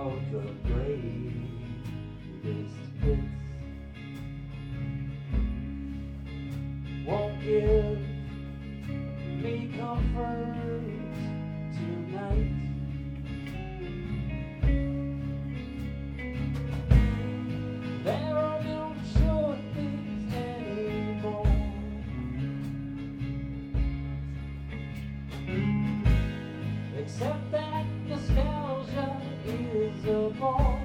of the greatest hits. Won't give me comfort tonight. There are no short things anymore, except that nostalgia is a bore.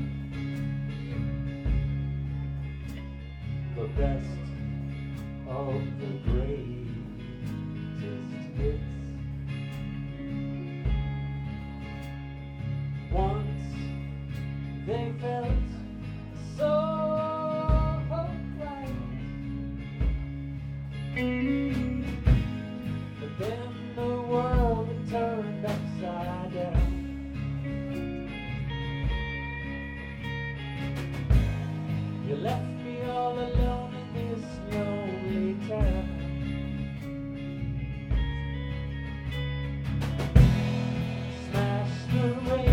The best of the greatest hits. Once they felt so right, but then the world had turned upside down. You left me all alone in this lonely town. Smash the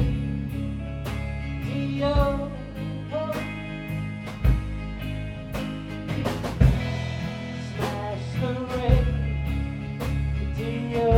radio, smash the radio.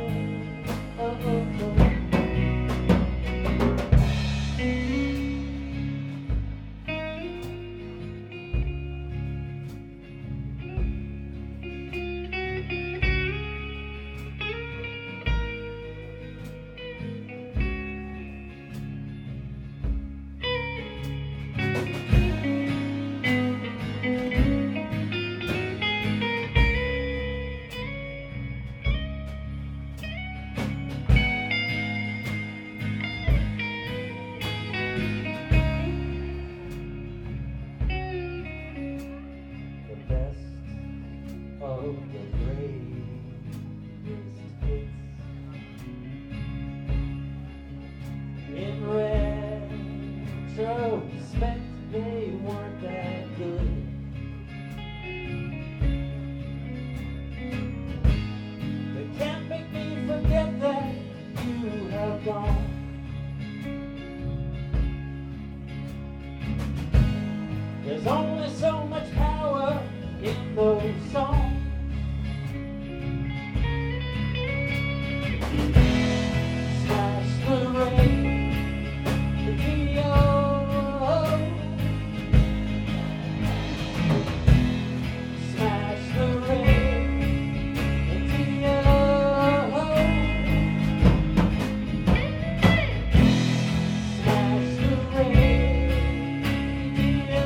Of the greatest hits. In retrospect, they weren't that good. They can't make me forget that you have gone. There's only so much power in those songs. Smash the radio, smash the radio, smash the radio.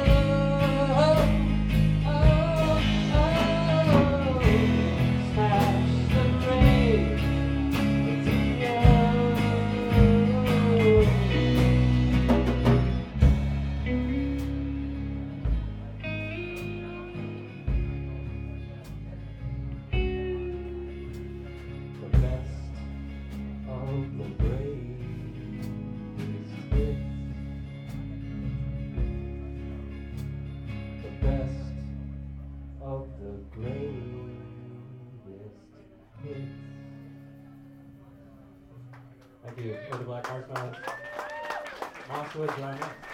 Of the greatest hits. Thank you for the Black Marshmallows. Mosswood, join us.